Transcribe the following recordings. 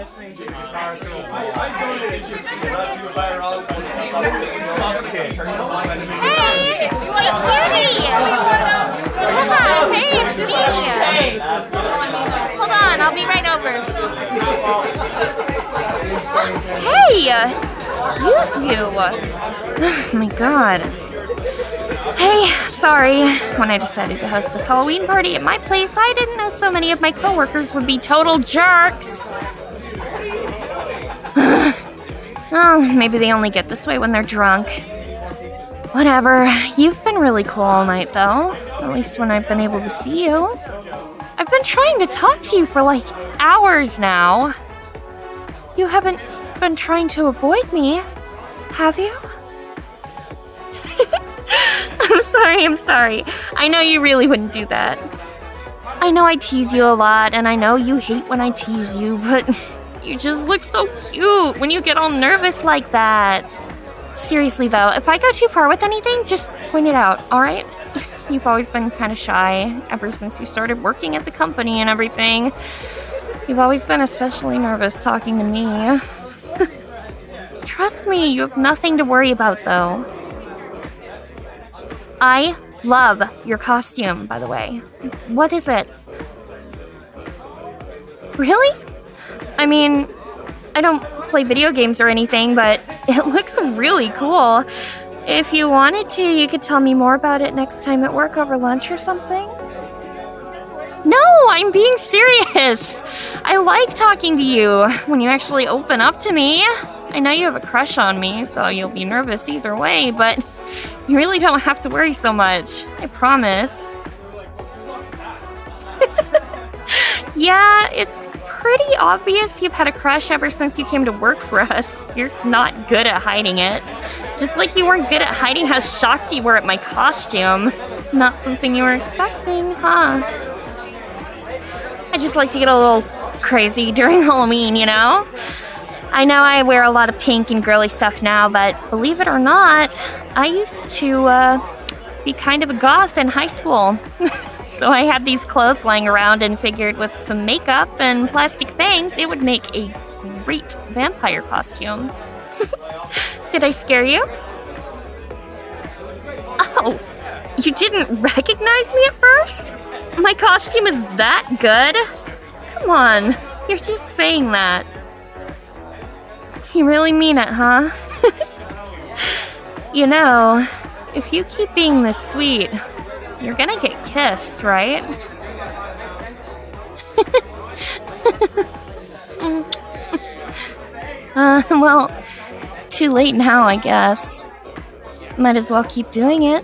Hey, cutie! Yeah, hey, it's me! Hold on, I'll be right over. Hey! Excuse you! Oh my god. Hey, sorry. When I decided to host this Halloween party at my place, I didn't know so many of my coworkers would be total jerks. Oh, maybe they only get this way when they're drunk. Whatever. You've been really cool all night, though. At least when I've been able to see you. I've been trying to talk to you for like hours now. You haven't been trying to avoid me, have you? I'm sorry. I know you really wouldn't do that. I know I tease you a lot, and I know you hate when I tease you, but you just look so cute when you get all nervous like that. Seriously, though, if I go too far with anything, just point it out, alright? You've always been kind of shy, ever since you started working at the company and everything. You've always been especially nervous talking to me. Trust me, you have nothing to worry about, though. I love your costume, by the way. What is it? Really? I mean, I don't play video games or anything, but it looks really cool. If you wanted to, you could tell me more about it next time at work over lunch or something. No, I'm being serious. I like talking to you when you actually open up to me. I know you have a crush on me, so you'll be nervous either way, but you really don't have to worry so much. I promise. Yeah, it's pretty obvious you've had a crush ever since you came to work for us. You're not good at hiding it. Just like you weren't good at hiding how shocked you were at my costume. Not something you were expecting, huh? I just like to get a little crazy during Halloween, you know? I know I wear a lot of pink and girly stuff now, but believe it or not, I used to be kind of a goth in high school. So I had these clothes lying around and figured with some makeup and plastic fangs, it would make a great vampire costume. Did I scare you? Oh, you didn't recognize me at first? My costume is that good? Come on, you're just saying that. You really mean it, huh? You know, if you keep being this sweet, you're gonna get kissed, right? Well, too late now, I guess. Might as well keep doing it.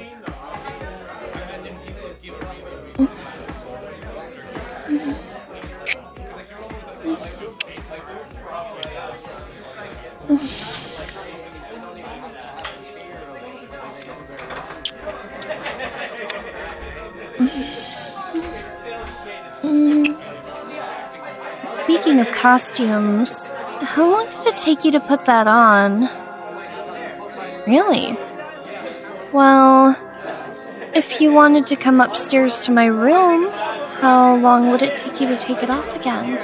Speaking of costumes, how long did it take you to put that on? Really? Well, if you wanted to come upstairs to my room, how long would it take you to take it off again?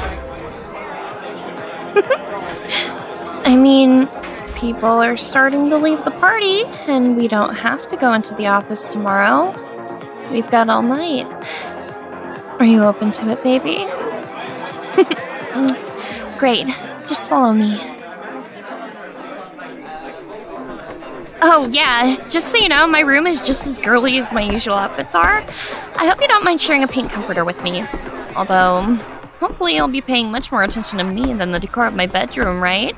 I mean, people are starting to leave the party, and we don't have to go into the office tomorrow. We've got all night. Are you open to it, baby? Great. Just follow me. Oh, yeah. Just so you know, my room is just as girly as my usual outfits are. I hope you don't mind sharing a pink comforter with me. Although, hopefully you'll be paying much more attention to me than the decor of my bedroom, right?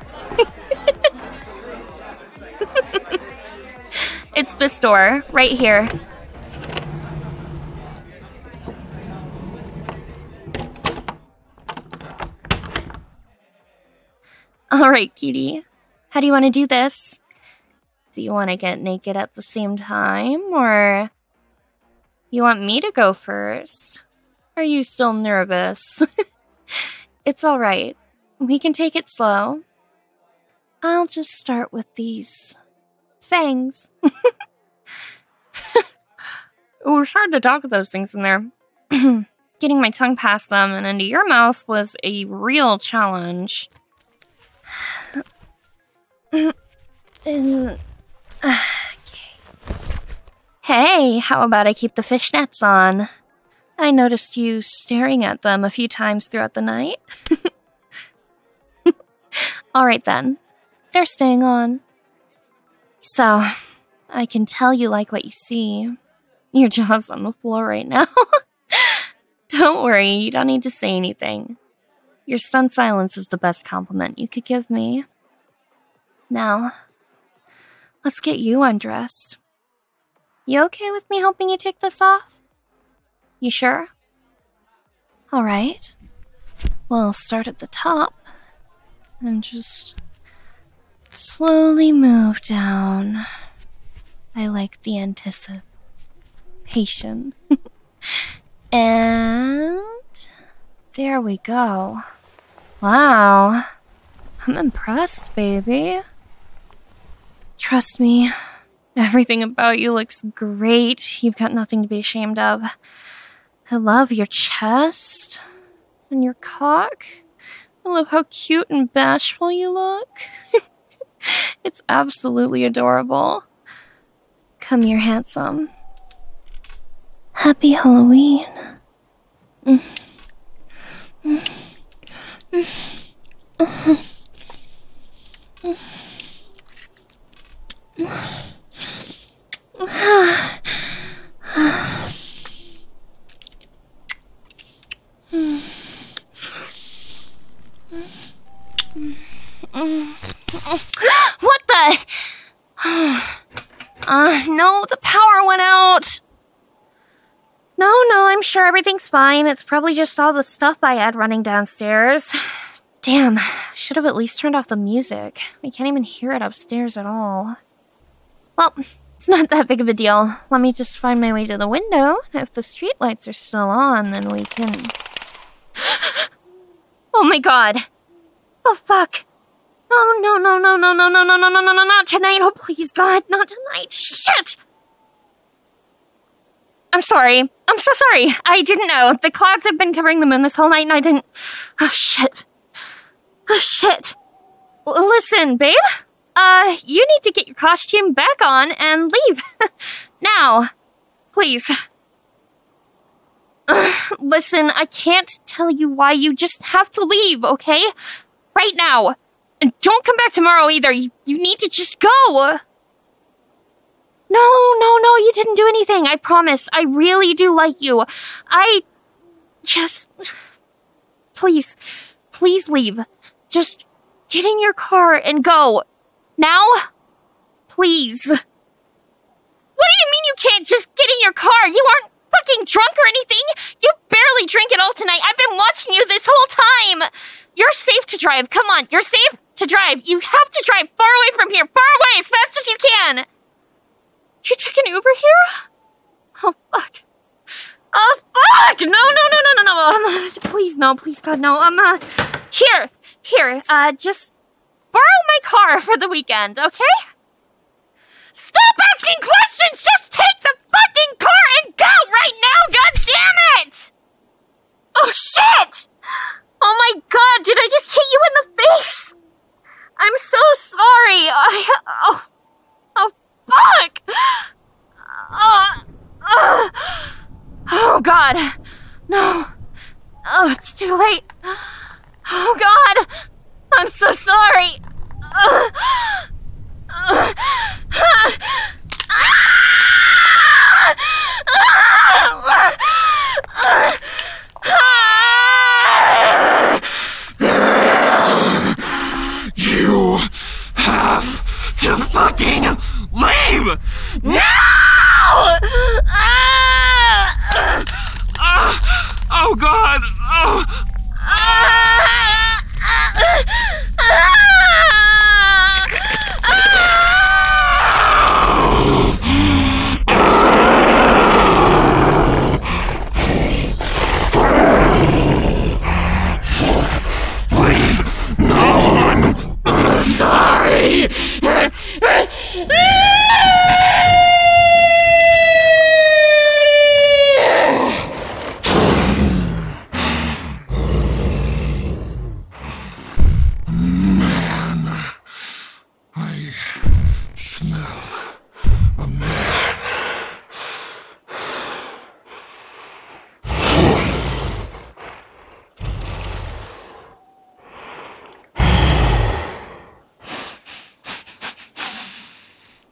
It's this door, right here. Alright, cutie. How do you want to do this? Do you want to get naked at the same time, or you want me to go first? Are you still nervous? It's alright. We can take it slow. I'll just start with these fangs. It was hard to talk with those things in there. getting my tongue past them and into your mouth was a real challenge. Okay. Hey, how about I keep the fishnets on? I noticed you staring at them a few times throughout the night. Alright then. They're staying on. So, I can tell you like what you see. Your jaw's on the floor right now. Don't worry, you don't need to say anything. Your stunned silence is the best compliment you could give me. Now, let's get you undressed. You okay with me helping you take this off? You sure? Alright. We'll start at the top and just slowly move down. I like the anticipation. And there we go. Wow. I'm impressed, baby. Trust me, everything about you looks great. You've got nothing to be ashamed of. I love your chest and your cock. I love how cute and bashful you look. It's absolutely adorable. Come here, handsome. Happy Halloween. What the? No, the power went out. No, I'm sure everything's fine. It's probably just all the stuff I had running downstairs. Damn, I should have at least turned off the music. We can't even hear it upstairs at all. Well, it's not that big of a deal. Let me just find my way to the window. If the streetlights are still on, then we can... Oh my god. Oh fuck. Oh no, not tonight. Oh please god, not tonight. Shit! I'm sorry. I'm so sorry. I didn't know. The clouds have been covering the moon this whole night and I didn't... Oh shit. Oh shit. Listen, babe. You need to get your costume back on and leave. Now. Please. Listen, I can't tell you why. You just have to leave, okay? Right now. And don't come back tomorrow either. You need to just go. No, you didn't do anything. I promise. I really do like you. I just... Please leave. Just get in your car and go. Now? Please. What do you mean you can't just get in your car? You aren't fucking drunk or anything. You barely drank at all tonight. I've been watching you this whole time. You're safe to drive. Come on, you're safe to drive. You have to drive far away from here. Far away, as fast as you can. You took an Uber here? Oh, fuck. Oh, fuck! No. Please, no. Please, God, no. Here. Just borrow my car for the weekend, okay? Stop asking questions! Just take the fucking car and go right now! God damn it! Oh, shit! Oh my god, did I just hit you in the face? I'm so sorry. Oh, fuck! Oh, God. No. Oh, it's too late. Oh, God. I'm so sorry. You have to fucking leave now! Oh God! Please, no one. Sorry.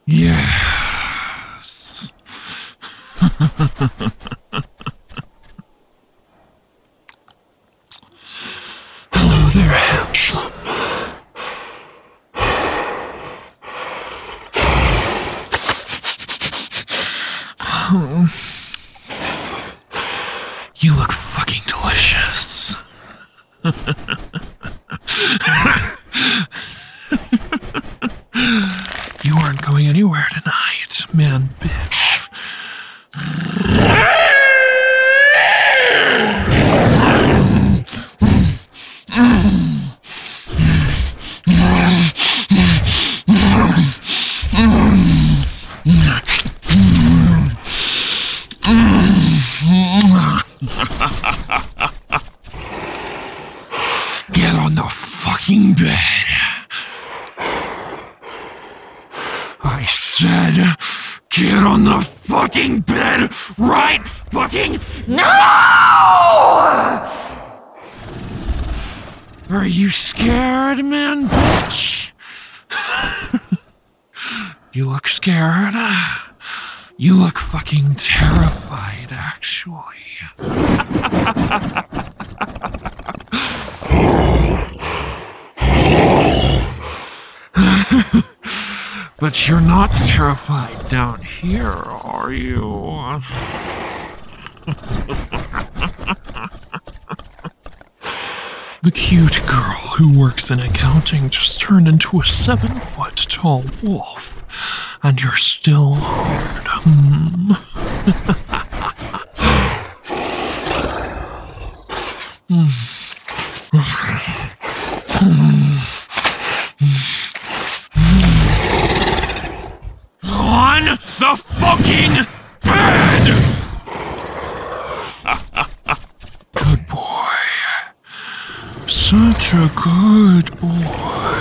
Yes. Hello there, handsome. You look fucking delicious. You aren't going anywhere tonight, man, bitch. Get on the fucking bed. I said, get on the fucking bed right fucking now! Are you scared, man, bitch? You look scared. You look fucking terrified, actually. But you're not terrified down here, are you? The cute girl who works in accounting just turned into a 7-foot-tall wolf, and you're still hard. On the fucking bed! Good boy. Such a good boy.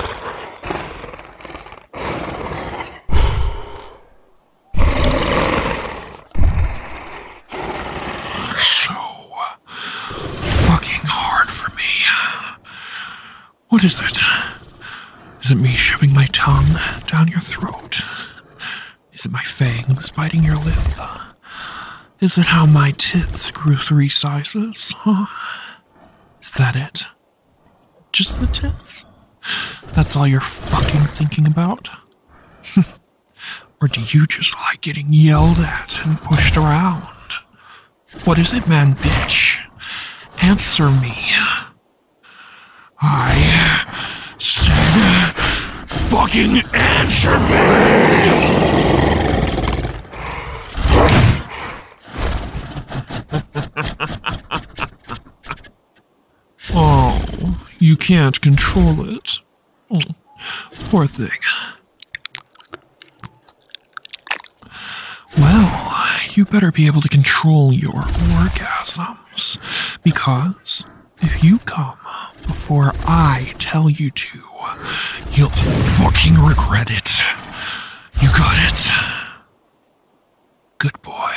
So fucking hard for me. What is it? Is it me shoving my tongue down your throat? Is it my fangs biting your lip? Is it how my tits grew 3 sizes? Huh? Is that it? Just the tits? That's all you're fucking thinking about? Or do you just like getting yelled at and pushed around? What is it, man, bitch? Answer me. I said, fucking answer me! Oh, you can't control it. Oh, poor thing. Well, you better be able to control your orgasms, because if you come before I tell you to, you'll fucking regret it. You got it? Good boy.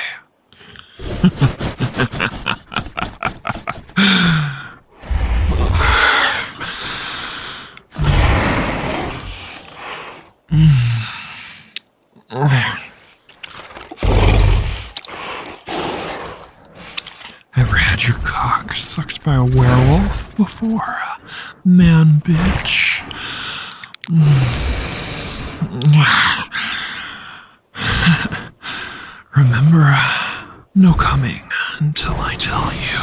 Ever had your cock sucked by a werewolf before? Man, bitch. Remember, no coming until I tell you.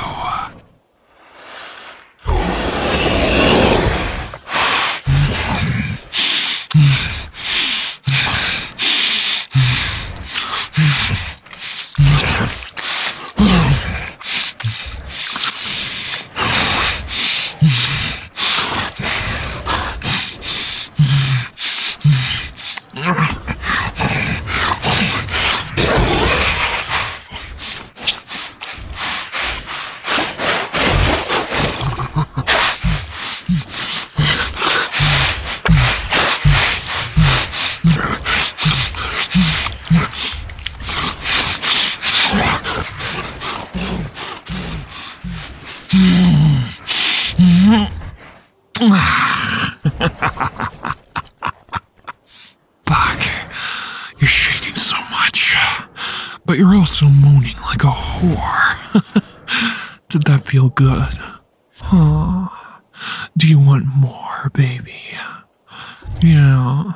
Back good? Huh? Do you want more, baby? Yeah.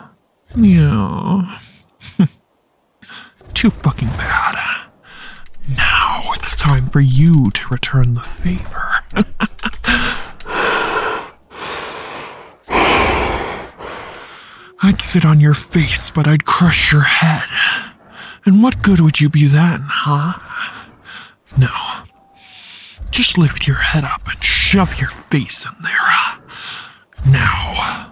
Too fucking bad. Now it's time for you to return the favor. I'd sit on your face, but I'd crush your head. And what good would you be then, huh? No. Just lift your head up and shove your face in there. Now.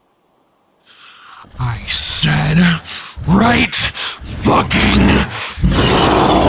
I said, right fucking now!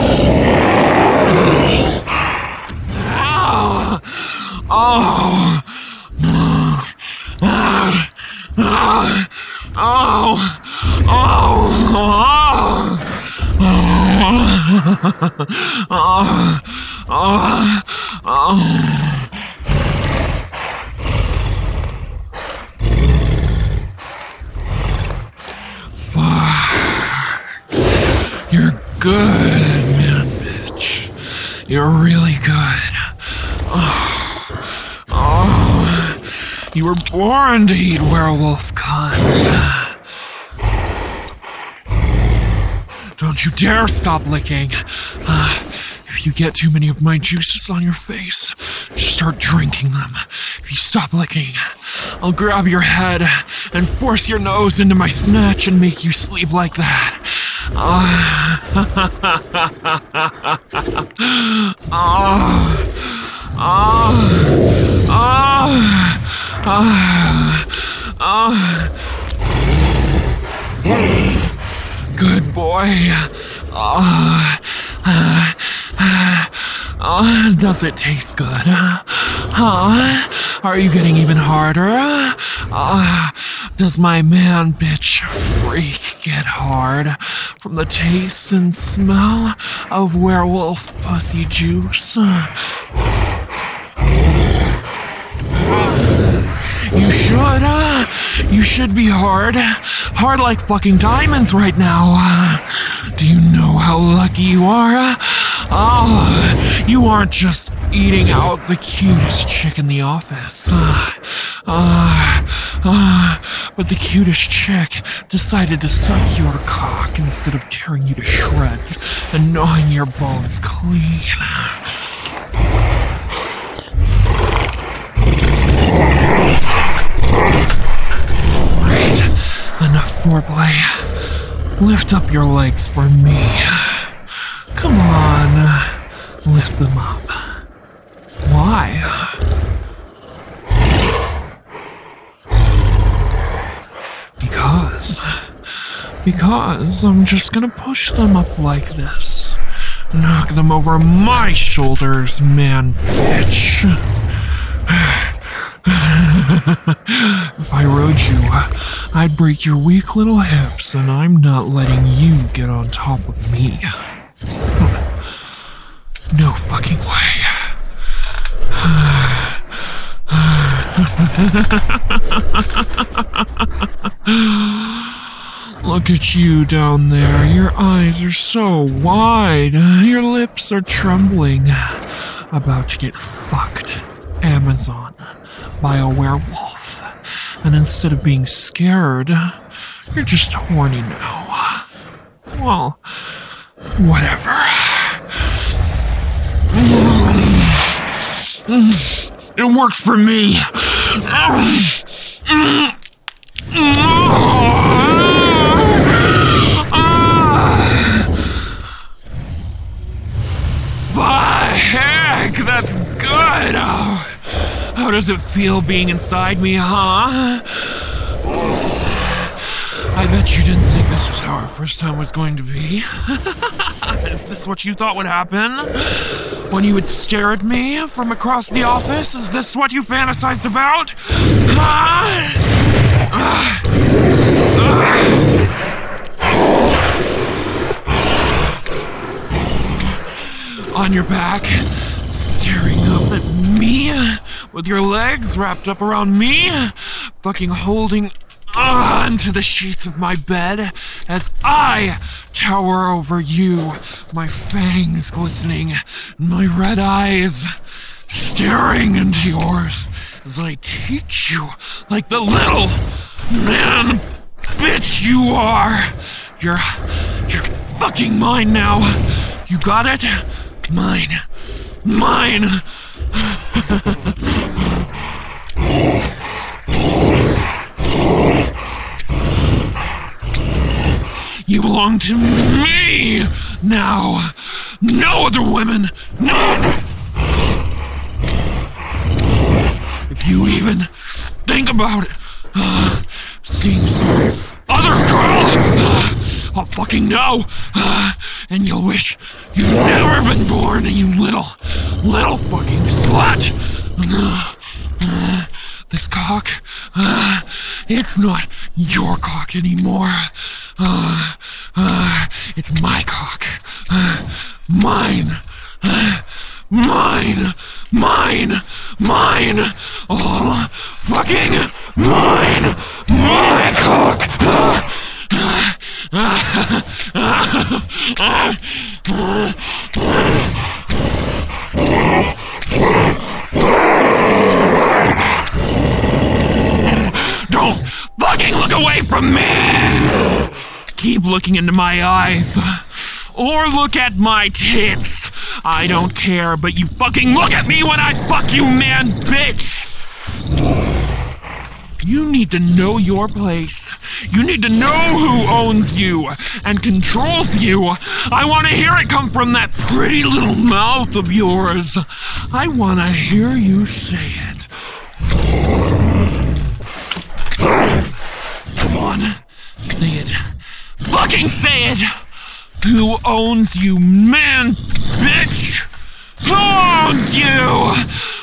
You're good, man, bitch. You're really good. You were born to eat werewolf cunts. Don't you dare stop licking. If you get too many of my juices on your face, just start drinking them. If you stop licking, I'll grab your head and force your nose into my snatch and make you sleep like that. Good boy. Does it taste good? Are you getting even harder? Does my man bitch freak get hard from the taste and smell of werewolf pussy juice? You should be hard like fucking diamonds right now. Do you know how lucky you are? You aren't just eating out the cutest chick in the office. But the cutest chick decided to suck your cock instead of tearing you to shreds and gnawing your bones clean. Great. Enough foreplay. Lift up your legs for me. Come on. Lift them up. Why? Because I'm just gonna push them up like this. Knock them over my shoulders, man, bitch. If I rode you, I'd break your weak little hips, and I'm not letting you get on top of me. No fucking way. Look at you down there. Your eyes are so wide. Your lips are trembling. About to get fucked, Amazon, by a werewolf. And instead of being scared, you're just horny now. Well, whatever. It works for me. Heck, that's good. How does it feel being inside me, huh? I bet you didn't think this was how our first time was going to be. Is this what you thought would happen? When you would stare at me from across the office? Is this what you fantasized about? On your back, staring up at me, with your legs wrapped up around me, fucking holding onto the sheets of my bed as I tower over you, my fangs glistening, my red eyes staring into yours as I teach you like the little man bitch you are. You're fucking mine now. You got it? Mine. You belong to me now. No other women. None. If you even think about it, seeing some other girl, I'll fucking know. And you'll wish you'd never been born, you little fucking slut. This cock, it's not your cock anymore. It's my cock. Mine. All fucking mine. My cock. Don't fucking look away from me! Keep looking into my eyes. Or look at my tits. I don't care, but you fucking look at me when I fuck you, man, bitch! You need to know your place. You need to know who owns you and controls you. I want to hear it come from that pretty little mouth of yours. I want to hear you say it. Come on, say it. Fucking say it! Who owns you, man, bitch? Who owns you?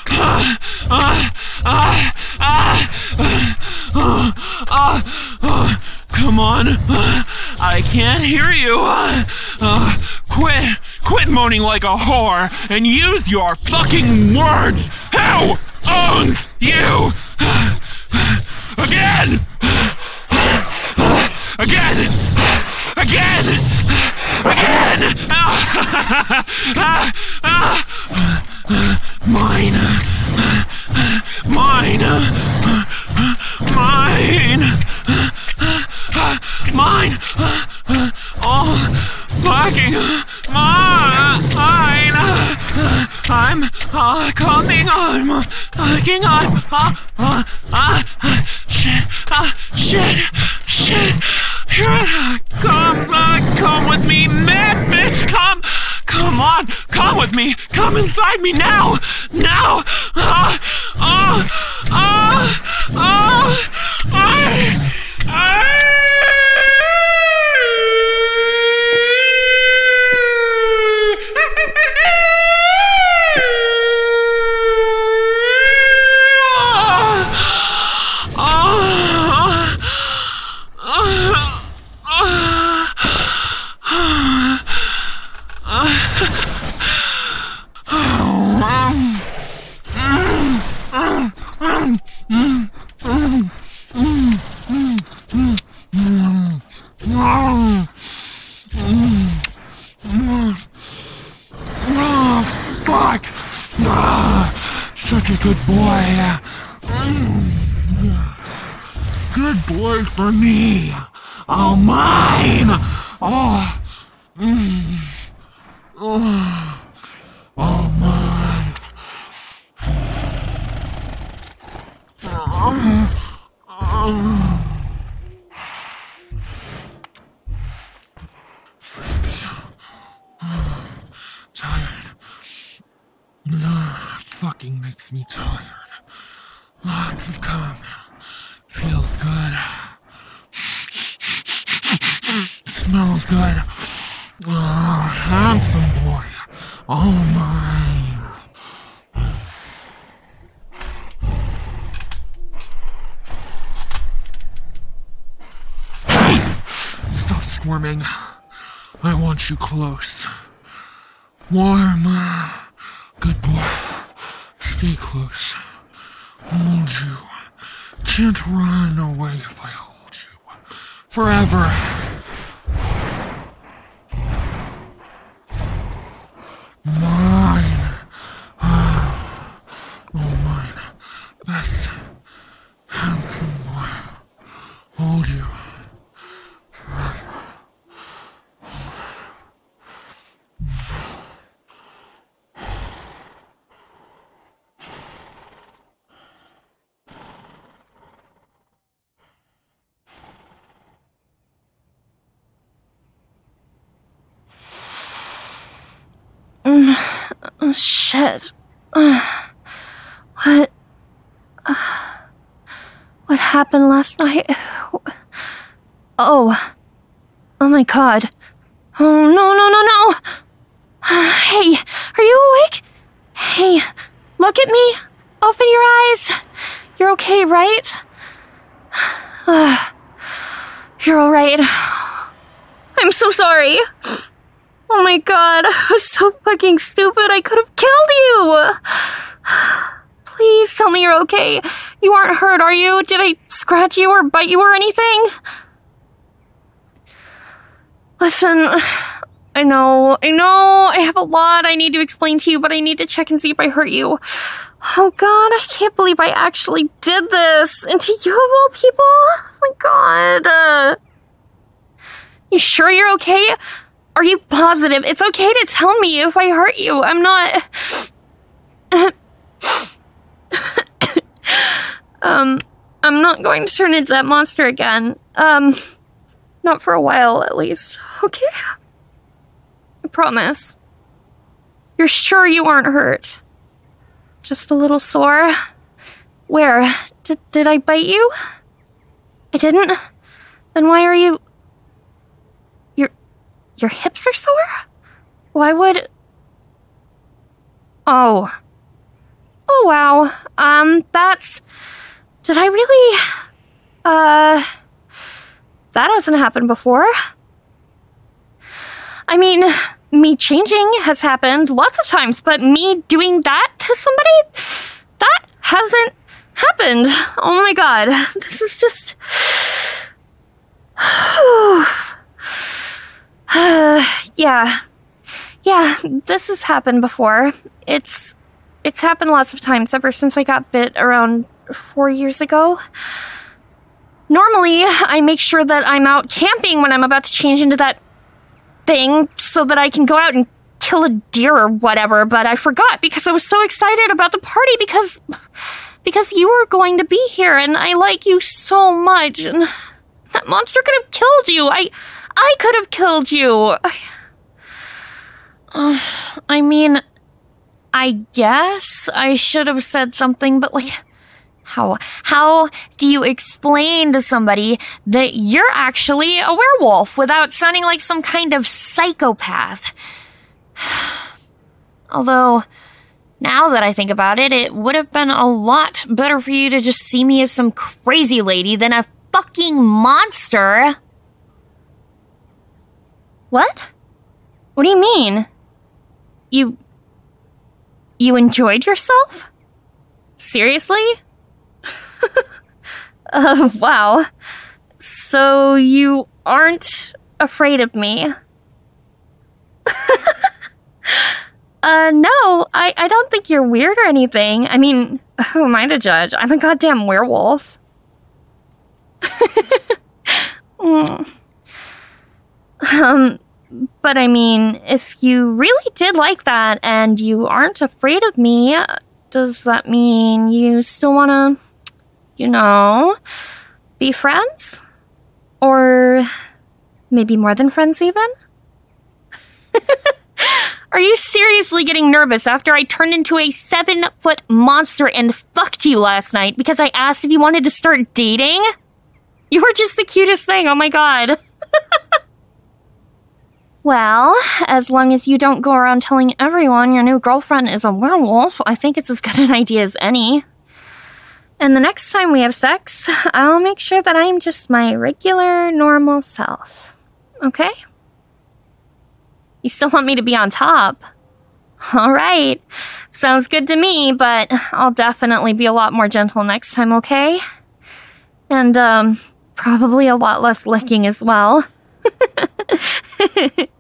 Come on. I can't hear you. Quit moaning like a whore and use your fucking words. Who owns you? Again! Mine. Oh, fucking mine. I'm coming on. Fucking on. Shit. Here it comes. Come with me, man, bitch. Come on. Come with me. Come inside me now. Fuck! Such a good boy. Good boy for me. Oh, mine. Oh, mine. Tired. Fucking makes me tired. Lots of cum. Feels good. Smells good. Handsome boy. All mine. Hey! Stop squirming. I want you close. Warm. Good boy. Stay close. Hold you. Can't run away if I hold you. Forever. Mine. handsome boy, hold you forever. Oh, shit. What happened last night? Oh my god. Oh, no. Hey, are you awake? Hey, look at me. Open your eyes. You're okay, right? You're alright. I'm so sorry. Oh my god, I was so fucking stupid. I could have killed you. Please tell me you're okay. You aren't hurt, are you? Did I scratch you or bite you or anything? Listen, I know, I have a lot I need to explain to you, but I need to check and see if I hurt you. Oh god, I can't believe I actually did this. And to you of all people? Oh my god. You sure you're okay? Are you positive? It's okay to tell me if I hurt you. I'm not... I'm not going to turn into that monster again. Not for a while, at least. Okay? I promise. You're sure you aren't hurt? Just a little sore? Where? Did I bite you? I didn't? Then why are you... Your hips are sore? Why would... Oh, wow. That's... Did I really... That hasn't happened before. I mean, me changing has happened lots of times, but me doing that to somebody, that hasn't happened. Oh my god. This is just... Yeah, this has happened before. It's happened lots of times ever since I got bit around 4 years ago. Normally, I make sure that I'm out camping when I'm about to change into that thing so that I can go out and kill a deer or whatever, but I forgot because I was so excited about the party because you were going to be here and I like you so much and that monster could have killed you. I could have killed you. I mean, I guess I should have said something, but like, how do you explain to somebody that you're actually a werewolf without sounding like some kind of psychopath? Although, now that I think about it, it would have been a lot better for you to just see me as some crazy lady than a fucking monster. What? What do you mean? You enjoyed yourself? Seriously? Wow. So you aren't afraid of me? No, I don't think you're weird or anything. I mean, who am I to judge? I'm a goddamn werewolf. But I mean, if you really did like that and you aren't afraid of me, does that mean you still wanna, be friends? Or maybe more than friends even? Are you seriously getting nervous after I turned into a 7-foot monster and fucked you last night because I asked if you wanted to start dating? You were just the cutest thing, oh my god. Well, as long as you don't go around telling everyone your new girlfriend is a werewolf, I think it's as good an idea as any. And the next time we have sex, I'll make sure that I'm just my regular, normal self. Okay? You still want me to be on top? Alright. Sounds good to me, but I'll definitely be a lot more gentle next time, okay? And, probably a lot less licking as well.